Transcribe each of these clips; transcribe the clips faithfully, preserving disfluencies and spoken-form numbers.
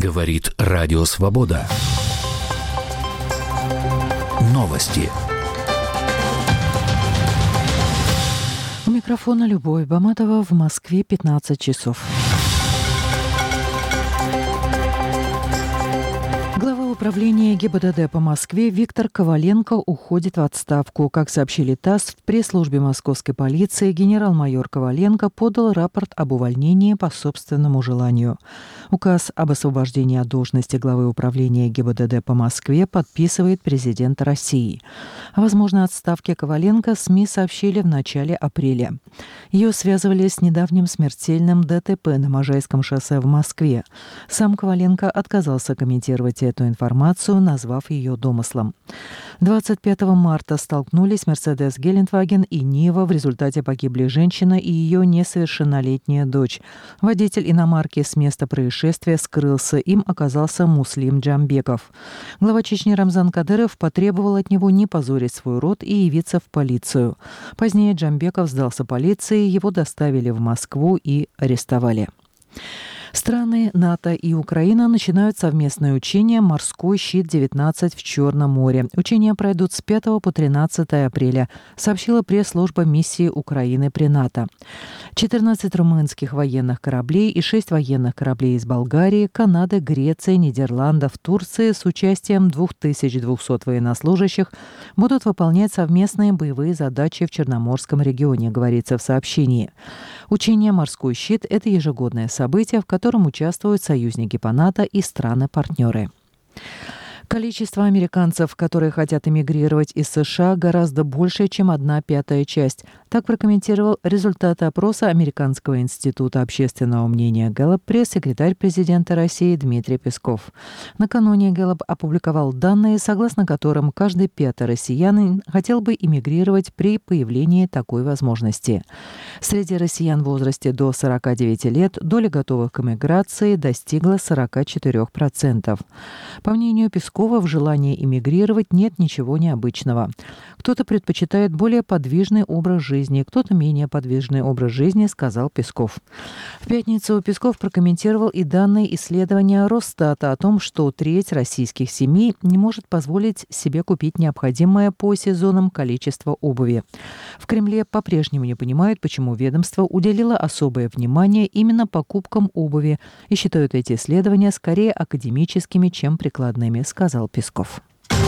Говорит Радио Свобода. Новости. У микрофона Любовь Баматова. В Москве пятнадцать часов. Глава управления ГИБДД по Москве Виктор Коваленко уходит в отставку. Как сообщили ТАСС, в пресс-службе московской полиции генерал-майор Коваленко подал рапорт об увольнении по собственному желанию. Указ об освобождении от должности главы управления ГИБДД по Москве подписывает президент России. О возможной отставке Коваленко СМИ сообщили в начале апреля. Ее связывали с недавним смертельным ДТП на Можайском шоссе в Москве. Сам Коваленко отказался комментировать эту информацию, назвав ее домыслом. двадцать пятого марта столкнулись Мерседес Гелендваген и Нива. В результате погибли женщина и ее несовершеннолетняя дочь. Водитель иномарки с места происшествия скрылся. Им оказался Муслим Джамбеков. Глава Чечни Рамзан Кадыров потребовал от него не позорить свой род и явиться в полицию. Позднее Джамбеков сдался полиции, его доставили в Москву и арестовали. Страны НАТО и Украина начинают совместное учение «Морской щит-девятнадцать» в Черном море. Учения пройдут с пятого по тринадцатое апреля, сообщила пресс-служба миссии Украины при НАТО. четырнадцать румынских военных кораблей и шесть военных кораблей из Болгарии, Канады, Греции, Нидерландов, Турции с участием две тысячи двести военнослужащих будут выполнять совместные боевые задачи в Черноморском регионе, говорится в сообщении. Учение «Морской щит» — это ежегодное событие, в котором участвуют союзники по НАТО и страны-партнеры. Количество американцев, которые хотят эмигрировать из США, гораздо больше, чем одна пятая часть. Так прокомментировал результаты опроса Американского института общественного мнения Гэллоп пресс-секретарь президента России Дмитрий Песков. Накануне Гэллоп опубликовал данные, согласно которым каждый пятый россиянин хотел бы эмигрировать при появлении такой возможности. Среди россиян в возрасте до сорока девяти лет доля готовых к эмиграции достигла сорок четыре процента. По мнению Пескова, в желании эмигрировать нет ничего необычного. Кто-то предпочитает более подвижный образ жизни, кто-то менее подвижный образ жизни, сказал Песков. В пятницу Песков прокомментировал и данные исследования Росстата о том, что треть российских семей не может позволить себе купить необходимое по сезонам количество обуви. В Кремле по-прежнему не понимают, почему ведомство уделило особое внимание именно покупкам обуви и считают эти исследования скорее академическими, чем прикладными, сказал Песков.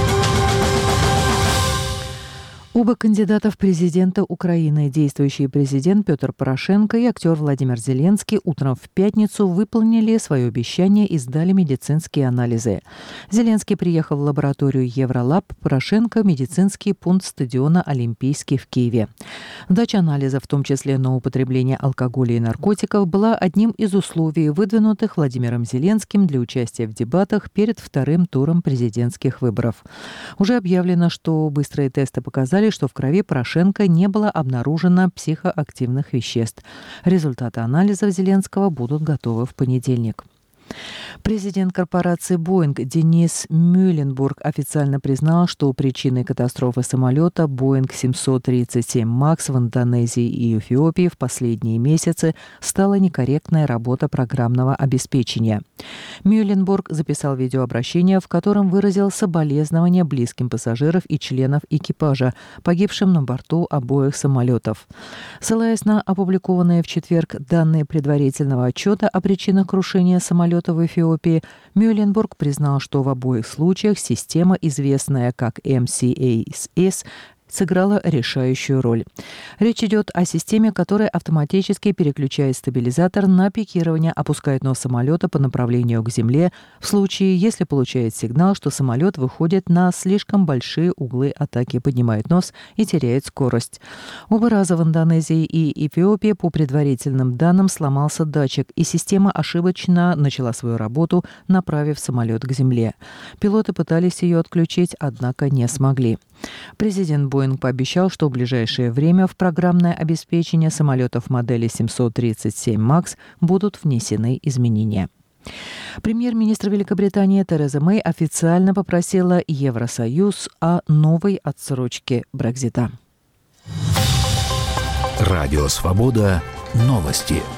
Оба кандидата в президенты Украины, действующий президент Петр Порошенко и актер Владимир Зеленский, утром в пятницу выполнили свое обещание и сдали медицинские анализы. Зеленский приехал в лабораторию Евролаб, Порошенко – медицинский пункт стадиона «Олимпийский» в Киеве. Сдача анализа, в том числе на употребление алкоголя и наркотиков, была одним из условий, выдвинутых Владимиром Зеленским для участия в дебатах перед вторым туром президентских выборов. Уже объявлено, что быстрые тесты показали, что в крови Порошенко не было обнаружено психоактивных веществ. Результаты анализов Зеленского будут готовы в понедельник. Президент корпорации «Боинг» Денис Мюлленбург официально признал, что причиной катастрофы самолета «Боинг семьсот тридцать семь макс» в Индонезии и Эфиопии в последние месяцы стала некорректная работа программного обеспечения. Мюлленбург записал видеообращение, в котором выразил соболезнования близким пассажиров и членов экипажа, погибшим на борту обоих самолетов. Ссылаясь на опубликованные в четверг данные предварительного отчета о причинах крушения самолета в Эфиопии, Мюлленбург признал, что в обоих случаях система, известная как эм си эй эс, сыграла решающую роль. Речь идет о системе, которая автоматически переключает стабилизатор на пикирование, опускает нос самолета по направлению к земле в случае, если получает сигнал, что самолет выходит на слишком большие углы атаки, поднимает нос и теряет скорость. Оба раза в Индонезии и Эфиопии по предварительным данным сломался датчик, и система ошибочно начала свою работу, направив самолет к земле. Пилоты пытались ее отключить, однако не смогли. Президент Боинг пообещал, что в ближайшее время в программное обеспечение самолетов модели семьсот тридцать семь макс будут внесены изменения. Премьер-министр Великобритании Тереза Мэй официально попросила Евросоюз о новой отсрочке Брексита. Радио Свобода. Новости.